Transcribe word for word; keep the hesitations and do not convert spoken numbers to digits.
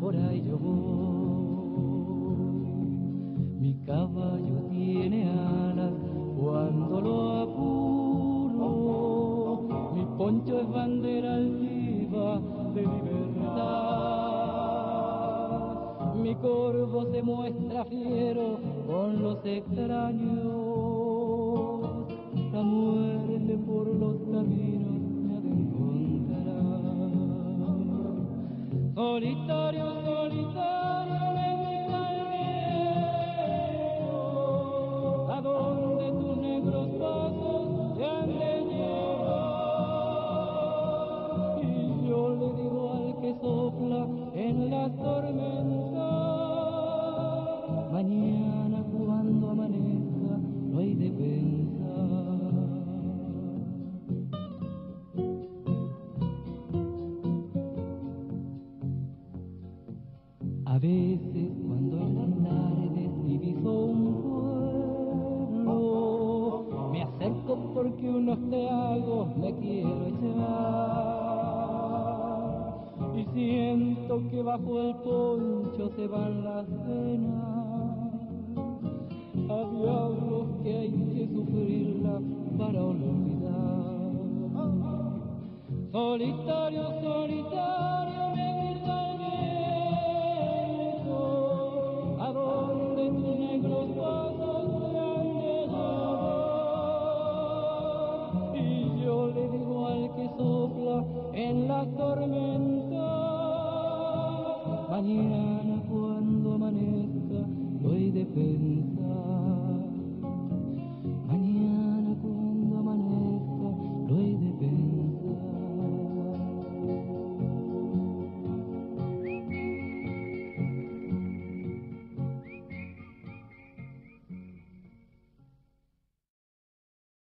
por ahí yo voy. Mi caballo tiene alas cuando lo apuro, mi poncho es bandera altiva de libertad. Mi corvo se muestra fiero con los extraños, la muerte por los caminos me ha de encontrar. Solitario, solitario me grita el viento, a donde tus negros pasos te han de llevar. Y yo le digo al que sopla en las tormentas, mañana cuando amanezca no hay de pensar. A veces cuando en las tardes diviso un pueblo, me acerco porque unos tragos me quiero echar, y siento que bajo el poncho se van las penas. A diablos que hay que sufrirla para olvidar. Solitario, solitario me grita el viento, a donde tus negros pasos te han de llevar. Y yo le digo al que sopla en las tormentas, mañana cuando amanezca no hay de pensar.